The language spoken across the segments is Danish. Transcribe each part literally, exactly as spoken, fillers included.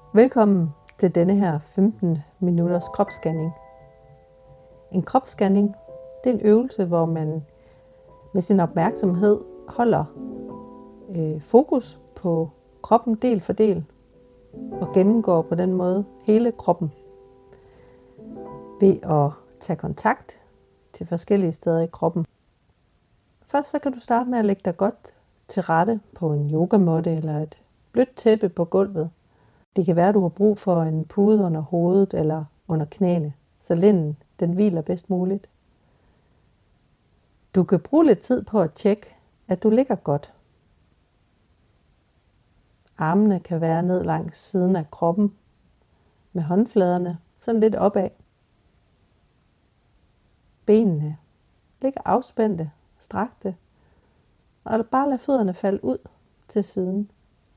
Velkommen til denne her femten minutters kropsscanning. En kropsscanning, det er en øvelse, hvor man med sin opmærksomhed holder øh, fokus på kroppen del for del og gennemgår på den måde hele kroppen ved at tage kontakt til forskellige steder i kroppen. Først så kan du starte med at lægge dig godt til rette på en yogamåtte eller et blødt tæppe på gulvet. Det kan være, at du har brug for en pude under hovedet eller under knæene, så lænden den hviler bedst muligt. Du kan bruge lidt tid på at tjekke, at du ligger godt. Armene kan være ned langs siden af kroppen med håndfladerne sådan lidt opad. Benene ligger afspændte, strakte, og bare lad fødderne falde ud til siden.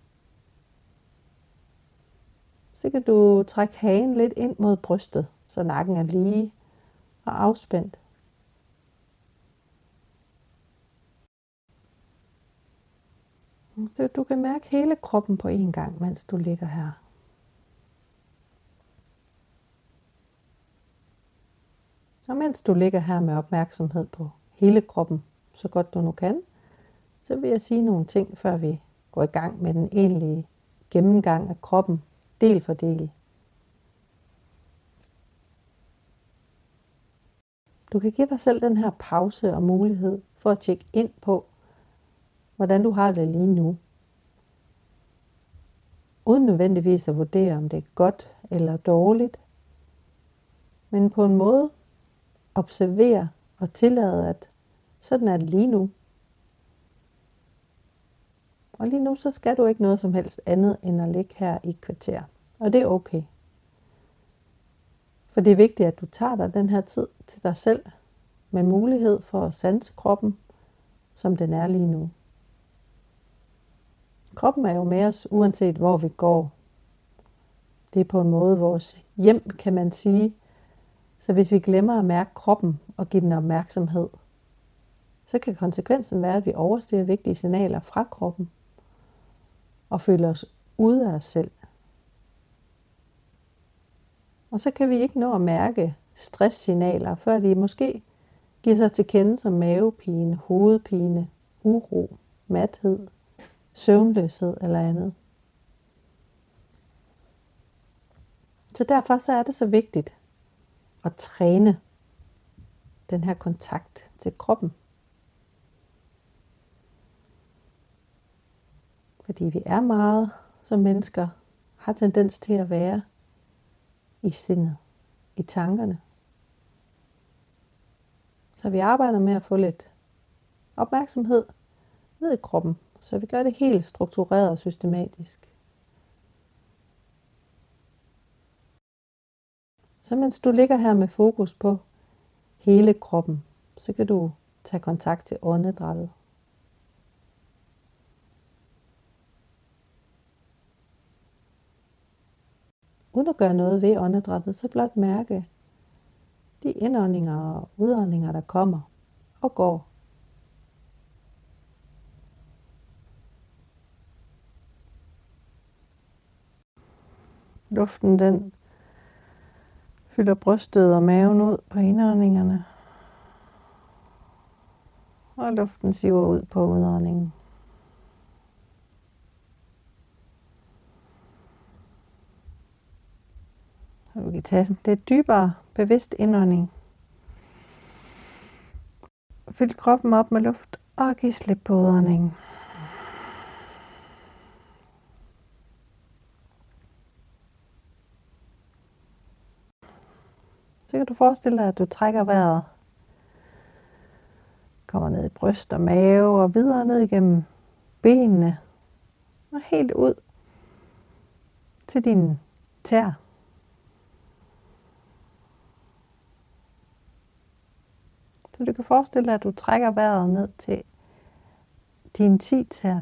Så kan du trække hagen lidt ind mod brystet, så nakken er lige og afspændt. Så du kan mærke hele kroppen på én gang, mens du ligger her. Og mens du ligger her med opmærksomhed på hele kroppen, så godt du nu kan, så vil jeg sige nogle ting, før vi går i gang med den egentlige gennemgang af kroppen, del for del. Du kan give dig selv den her pause og mulighed for at tjekke ind på, hvordan du har det lige nu. Uden nødvendigvis at vurdere, om det er godt eller dårligt, men på en måde observere og tillade, at sådan er det lige nu. Og lige nu så skal du ikke noget som helst andet end at ligge her i et kvarter. Og det er okay. For det er vigtigt, at du tager dig den her tid til dig selv med mulighed for at sanse kroppen, som den er lige nu. Kroppen er jo med os, uanset hvor vi går. Det er på en måde vores hjem, kan man sige. Så hvis vi glemmer at mærke kroppen og give den opmærksomhed, så kan konsekvensen være, at vi overstiger vigtige signaler fra kroppen og føler os ude af os selv. Og så kan vi ikke nå at mærke stresssignaler, før de måske giver sig til kende som mavepine, hovedpine, uro, mathed, søvnløshed eller andet. Så derfor så er det så vigtigt at træne den her kontakt til kroppen. Fordi vi er meget som mennesker, har tendens til at være i sindet, i tankerne. Så vi arbejder med at få lidt opmærksomhed ned i kroppen, så vi gør det helt struktureret og systematisk. Så mens du ligger her med fokus på hele kroppen, så kan du tage kontakt til åndedrættet. Uden at gøre noget ved åndedrættet, så blot mærke de indåndinger og udåndinger, der kommer og går. Luften den fylder brystet og maven ud på indåndingerne, og luften siver ud på udåndingen. Så du kan tage sådan lidt dybere bevidst indånding. Fyld kroppen op med luft og giv slip på udåndingen. Så kan du forestille dig, at du trækker vejret. Kommer ned i bryst og mave og videre ned igennem benene. Og helt ud til dine tæer. Så du kan forestille dig, at du trækker vejret ned til dine ti tæer.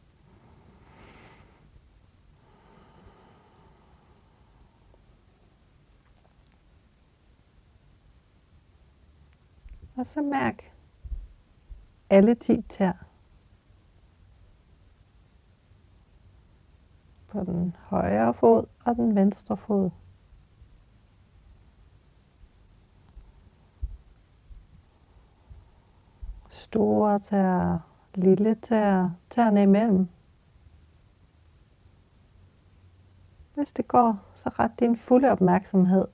Og så mærk alle ti tæer. På den højre fod og den venstre fod. Store tæer, lille tæer, tæerne imellem. Hvis det går, så ret din fulde opmærksomhed.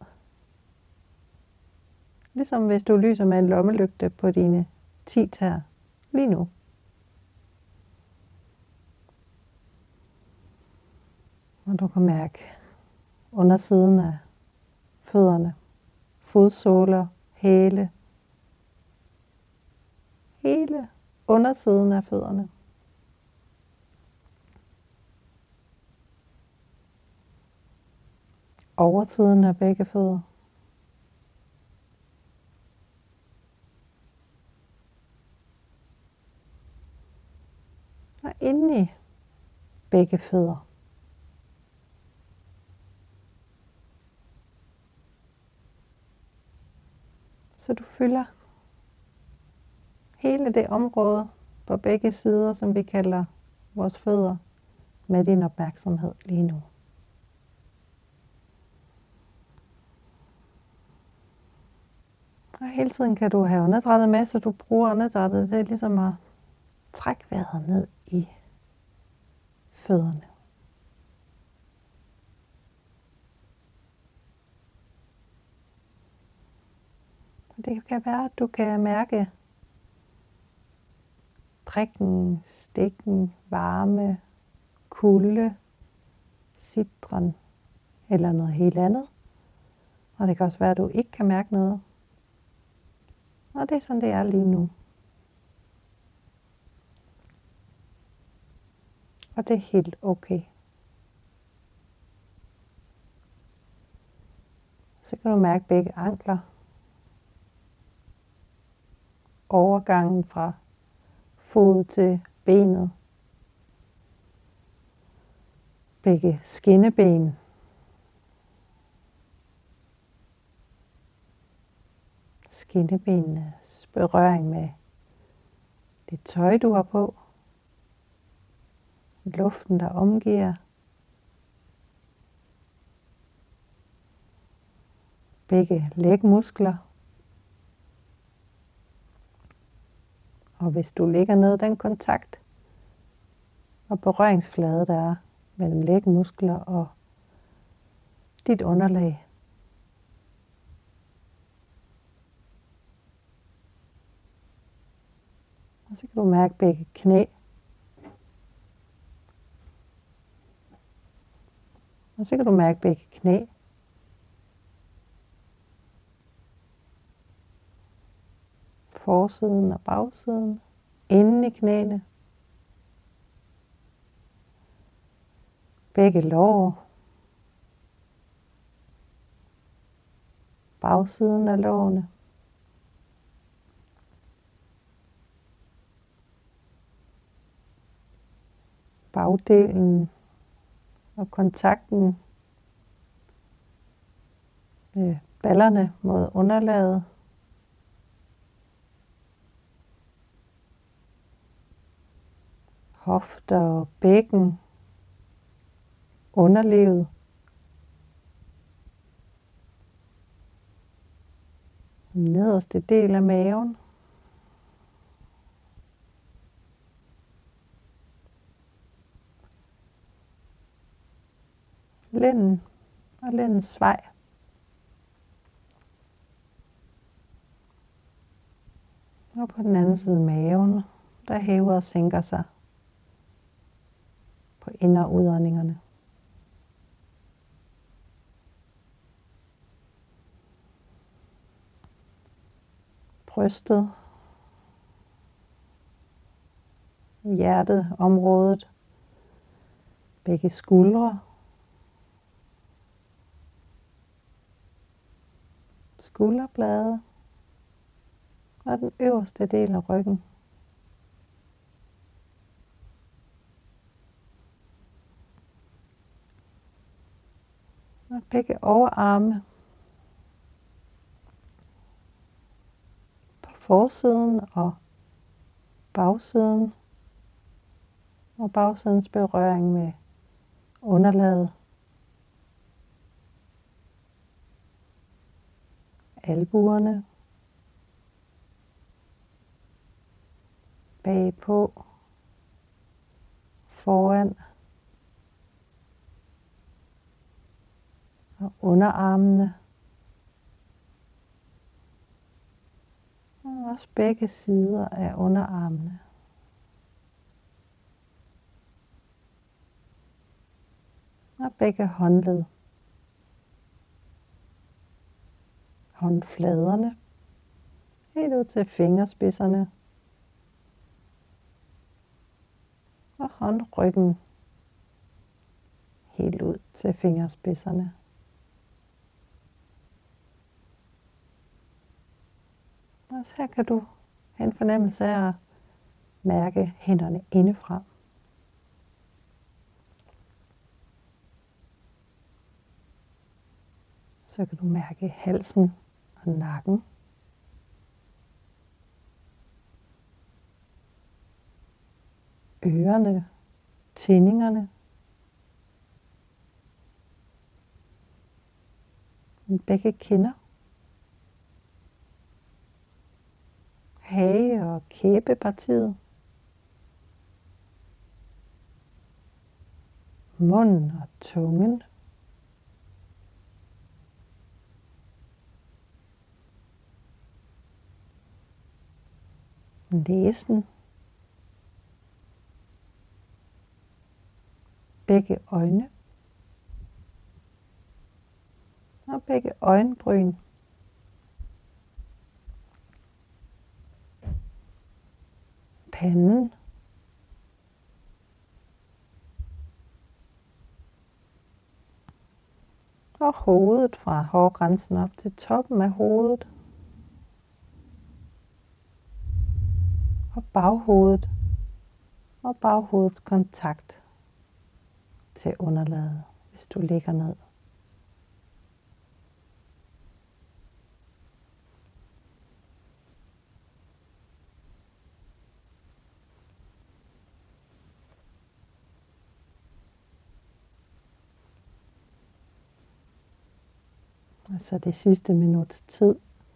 Ligesom hvis du lyser med en lommelygte på dine ti tæer lige nu. Og du kan mærke undersiden af fødderne, fodsåler, hæle, hele undersiden af fødderne. Oversiden af begge fødder. Og inde i begge fødder. Så du fylder hele det område på begge sider, som vi kalder vores fødder, med din opmærksomhed lige nu. Og hele tiden kan du have åndedrættet med, så du bruger åndedrættet til ligesom at trække vejret ned i fødderne. Og det kan være, at du kan mærke prikken, stikken, varme, kulde, sitren eller noget helt andet. Og det kan også være, at du ikke kan mærke noget. Og det er sådan, det er lige nu. Og det er helt okay. Så kan du mærke begge ankler. Overgangen fra fod til benet. Begge skinneben. Skinnebenenes berøring med det tøj, du har på. Luften, der omgiver. Begge lægmuskler. Og hvis du ligger ned, den kontakt og berøringsflade, der er mellem lægmuskler og dit underlag. Og så kan du mærke begge knæ. Og så kan du mærke begge knæ. Forsiden og bagsiden. Inden i knæene. Begge lår. Bagsiden af lårene. Bagdelen og kontakten med ballerne mod underlaget. Hofter og bækken. Underlivet. Nederste del af maven. Lænden og lændens svej. Og på den anden side maven, der hæver og sænker sig på ind- og udåndingerne. Brystet, hjertet, området, begge skuldre, skulderblade og den øverste del af ryggen. Og begge overarme på forsiden og bagsiden. Og bagsidens berøring med underlaget. albuerne, bagpå, foran og underarmene. Og også begge sider af underarmene. Og begge håndled. Håndfladerne. Helt ud til fingerspidserne. Og håndryggen. Helt ud til fingerspidserne. Og så her kan du have en fornemmelse af at mærke hænderne indefra. Så kan du mærke halsen og nakken. Ørerne, tændingerne. Begge kinder. Hage og kæbepartiet. Munden og tungen. Næsen. Begge øjne. Og begge øjenbryn. Panden. Og hovedet fra hårgrænsen op til toppen af hovedet. Og baghovedet. Og baghovedets kontakt til underlaget, hvis du ligger ned. Og så det sidste minuts tid.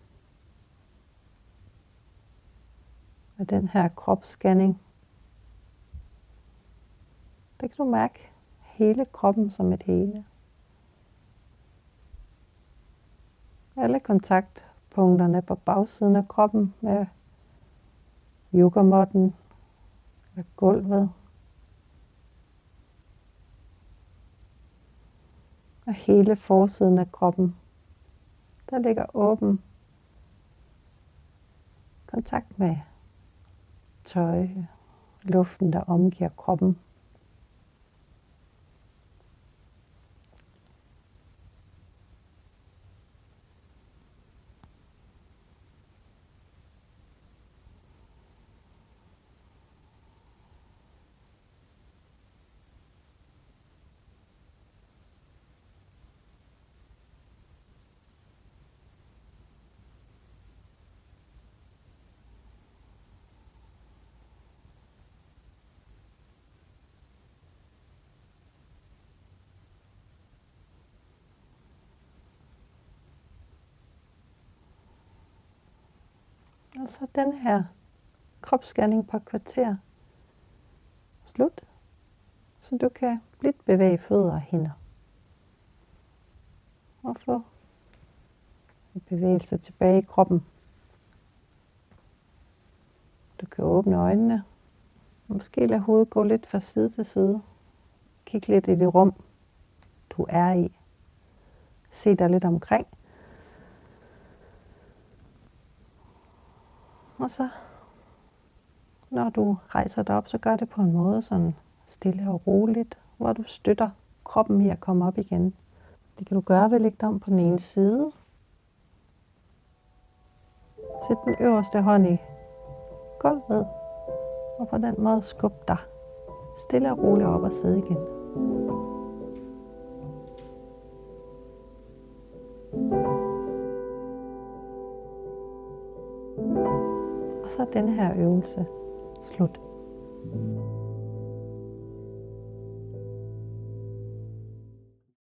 Og den her kropsscanning. Der kan du mærke hele kroppen som et hele. Alle kontaktpunkterne på bagsiden af kroppen med yogamåtten eller gulvet. Og hele forsiden af kroppen, der ligger åben kontakt med tøj, luften der omgiver kroppen. Og så den her kropsscanning på et kvarter slut, så du kan blidt bevæge fødder og hænder. Og få en bevægelse tilbage i kroppen. Du kan åbne øjnene, og måske lade hovedet gå lidt fra side til side. Kig lidt i det rum, du er i. Se dig lidt omkring. Og så, når du rejser dig op, så gør det på en måde sådan stille og roligt, hvor du støtter kroppen i at komme op igen. Det kan du gøre ved at lægge dig om på den ene side. Sæt den øverste hånd i gulvet, og på den måde skub dig stille og roligt op og sidde igen. Og så er denne her øvelse slut.